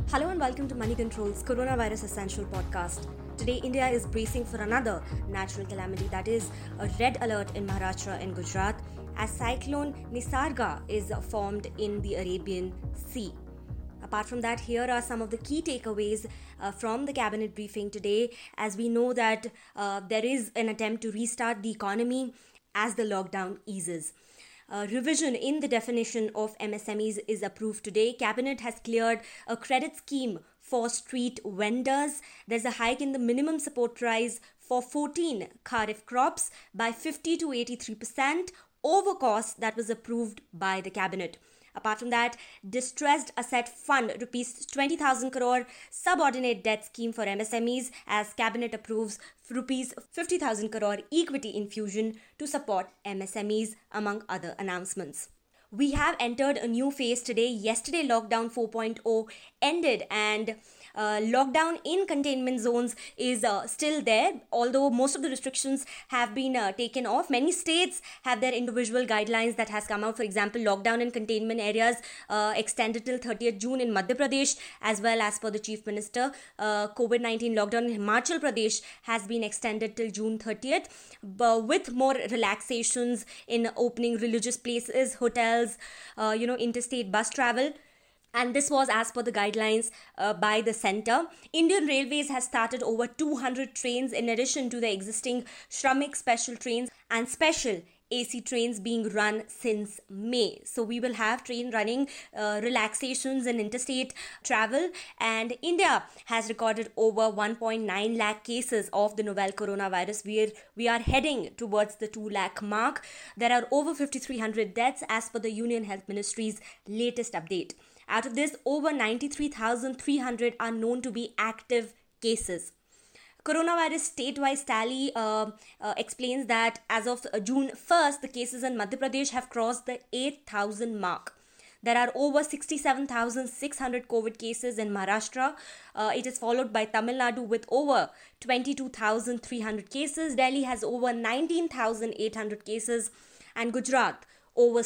Hello and welcome to Money Control's Coronavirus Essential podcast. Today, India is bracing for another natural calamity, that is a red alert in Maharashtra and Gujarat as cyclone Nisarga is formed in the Arabian Sea. Apart from that, here are some of the key takeaways from the cabinet briefing today, as we know that there is an attempt to restart the economy as the lockdown eases. Revision in the definition of MSMEs is approved today. Cabinet has cleared a credit scheme for street vendors. There's a hike in the minimum support price for 14 kharif crops by 50 to 83% over cost that was approved by the cabinet. Apart from that, distressed asset fund rupees 20,000 crore subordinate debt scheme for MSMEs as cabinet approves rupees 50,000 crore equity infusion to support MSMEs among other announcements. We have entered a new phase today. Yesterday, lockdown 4.0 ended and lockdown in containment zones is still there, although most of the restrictions have been taken off. Many states have their individual guidelines that has come out. For example, lockdown in containment areas extended till 30th June in Madhya Pradesh, as well as per the Chief Minister. COVID-19 lockdown in Himachal Pradesh has been extended till June 30th, but with more relaxations in opening religious places, hotels, interstate bus travel. And this was as per the guidelines by the centre. Indian Railways has started over 200 trains in addition to the existing Shramik special trains and special AC trains being run since May. So we will have train running, relaxations in interstate travel, and India has recorded over 1.9 lakh cases of the novel coronavirus. We are heading towards the 2 lakh mark. There are over 5,300 deaths as per the Union Health Ministry's latest update. Out of this, over 93,300 are known to be active cases. Coronavirus statewide tally explains that as of June 1st, the cases in Madhya Pradesh have crossed the 8,000 mark. There are over 67,600 COVID cases in Maharashtra. It is followed by Tamil Nadu with over 22,300 cases. Delhi has over 19,800 cases and Gujarat over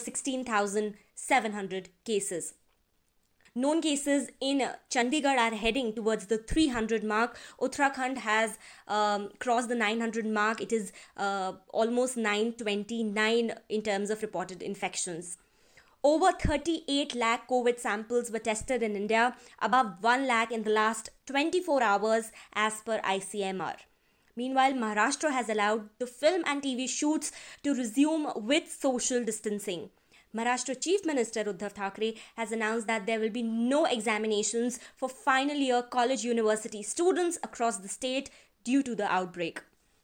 16,700 cases. Known cases in Chandigarh are heading towards the 300 mark. Uttarakhand has crossed the 900 mark. It is almost 929 in terms of reported infections. Over 38 lakh COVID samples were tested in India, above 1 lakh in the last 24 hours as per ICMR. Meanwhile, Maharashtra has allowed the film and TV shoots to resume with social distancing. Maharashtra Chief Minister Uddhav Thackeray has announced that there will be no examinations for final year college university students across the state due to the outbreak.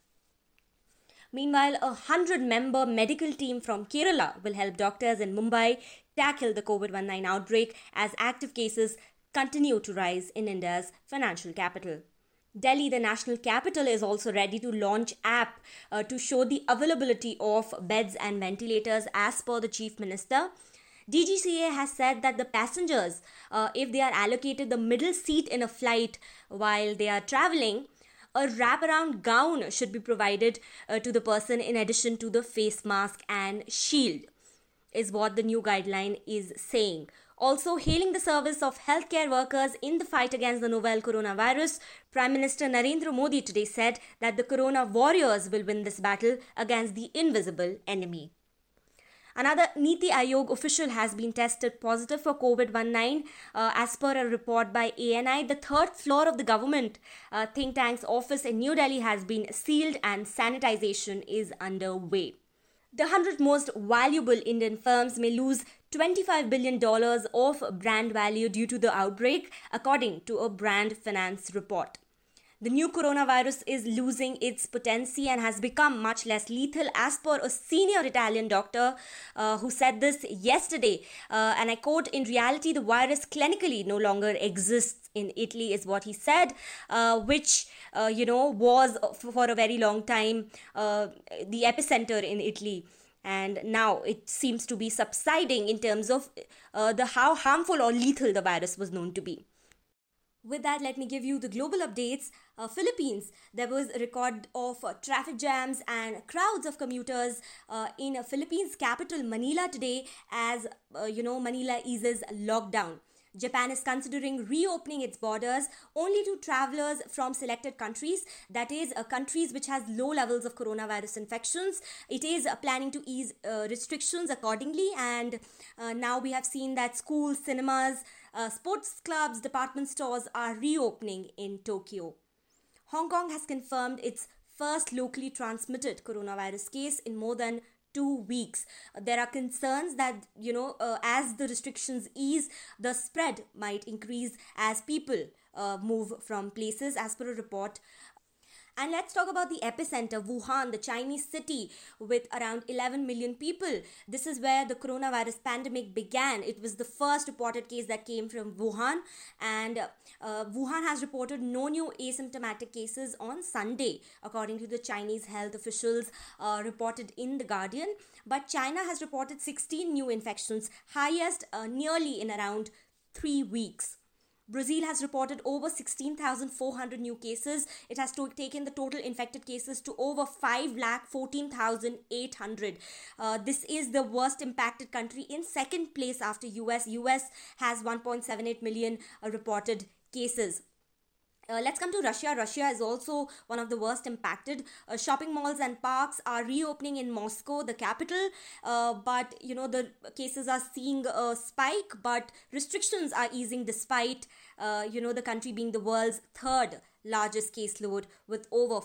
Meanwhile, a 100-member medical team from Kerala will help doctors in Mumbai tackle the COVID-19 outbreak as active cases continue to rise in India's financial capital. Delhi, the national capital, is also ready to launch app to show the availability of beds and ventilators as per the Chief Minister. DGCA has said that the passengers, if they are allocated the middle seat in a flight while they are travelling, a wraparound gown should be provided to the person in addition to the face mask and shield, is what the new guideline is saying. Also, hailing the service of healthcare workers in the fight against the novel coronavirus, Prime Minister Narendra Modi today said that the corona warriors will win this battle against the invisible enemy. Another Niti Aayog official has been tested positive for COVID-19. As per a report by ANI, the third floor of the government think tank's office in New Delhi has been sealed and sanitization is underway. The 100 most valuable Indian firms may lose $25 billion of brand value due to the outbreak, according to a Brand Finance report. The new coronavirus is losing its potency and has become much less lethal, as per a senior Italian doctor who said this yesterday. And I quote, "In reality, the virus clinically no longer exists in Italy," is what he said, which, was for a very long time the epicenter in Italy. And now it seems to be subsiding in terms of how harmful or lethal the virus was known to be. With that, let me give you the global updates. Philippines, there was a record of traffic jams and crowds of commuters in Philippines capital Manila today as Manila eases lockdown. Japan is considering reopening its borders only to travelers from selected countries, that is, countries which has low levels of coronavirus infections. It is planning to ease restrictions accordingly, and now we have seen that schools, cinemas, sports clubs, department stores are reopening in Tokyo. Hong Kong has confirmed its first locally transmitted coronavirus case in more than 2 weeks. There are concerns that, as the restrictions ease, the spread might increase as people move from places, as per a report. And let's talk about the epicenter, Wuhan, the Chinese city with around 11 million people. This is where the coronavirus pandemic began. It was the first reported case that came from Wuhan. And Wuhan has reported no new asymptomatic cases on Sunday, according to the Chinese health officials reported in The Guardian. But China has reported 16 new infections, highest nearly in around 3 weeks. Brazil has reported over 16,400 new cases. It has taken the total infected cases to over 5,14,800. This is the worst impacted country, in second place after US. US has 1.78 million reported cases. Let's come to Russia. Russia is also one of the worst impacted. Shopping malls and parks are reopening in Moscow, the capital. But, the cases are seeing a spike, but restrictions are easing despite, the country being the world's third largest caseload with over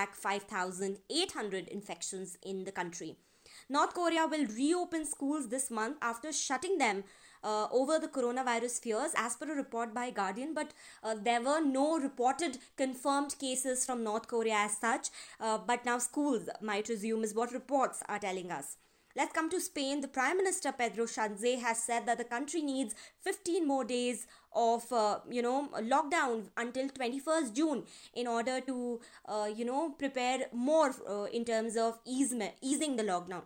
405,800 infections in the country. North Korea will reopen schools this month after shutting them over the coronavirus fears, as per a report by Guardian, but there were no reported confirmed cases from North Korea as such, but now schools might resume is what reports are telling us. Let's come to Spain. The Prime Minister Pedro Sanchez has said that the country needs 15 more days of, lockdown until 21st June in order to, prepare more in terms of easing the lockdown.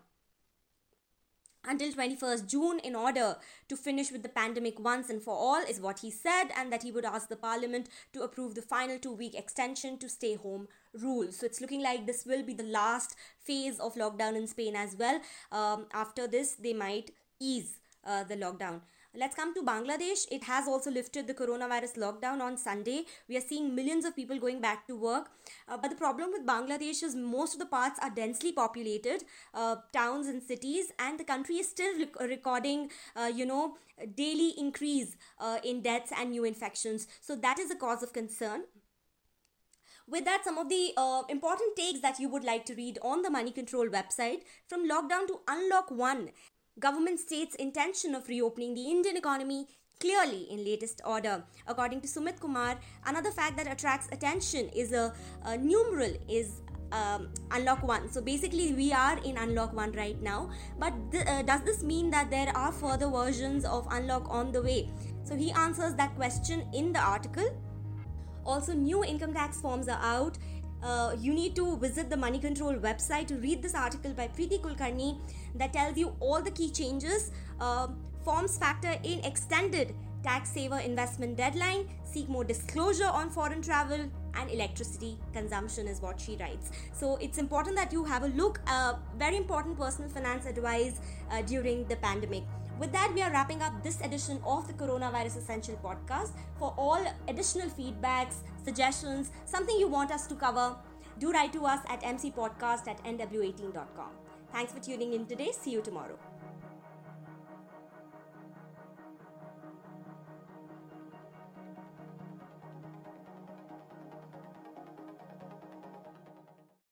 Until 21st June in order to finish with the pandemic once and for all is what he said, and that he would ask the parliament to approve the final 2-week extension to stay home rule. So it's looking like this will be the last phase of lockdown in Spain as well. After this, they might ease the lockdown. Let's come to Bangladesh. It has also lifted the coronavirus lockdown on Sunday. We are seeing millions of people going back to work. But the problem with Bangladesh is most of the parts are densely populated, towns and cities, and the country is still recording, daily increase in deaths and new infections. So that is a cause of concern. With that, some of the important takes that you would like to read on the Money Control website. From lockdown to unlock 1. Government states intention of reopening the Indian economy clearly in latest order. According to Sumit Kumar, another fact that attracts attention is a numeral is unlock 1. So basically we are in unlock 1 right now, but does this mean that there are further versions of unlock on the way? So he answers that question in the article. Also, new income tax forms are out. You need to visit the Money Control website to read this article by Preeti Kulkarni that tells you all the key changes. Forms factor in extended tax saver investment deadline, seek more disclosure on foreign travel and electricity consumption is what she writes. So it's important that you have a look. Very important personal finance advice during the pandemic. With that, we are wrapping up this edition of the Coronavirus Essential Podcast. For all additional feedbacks, suggestions, something you want us to cover, do write to us at mcpodcast@nw18.com. Thanks for tuning in today. See you tomorrow.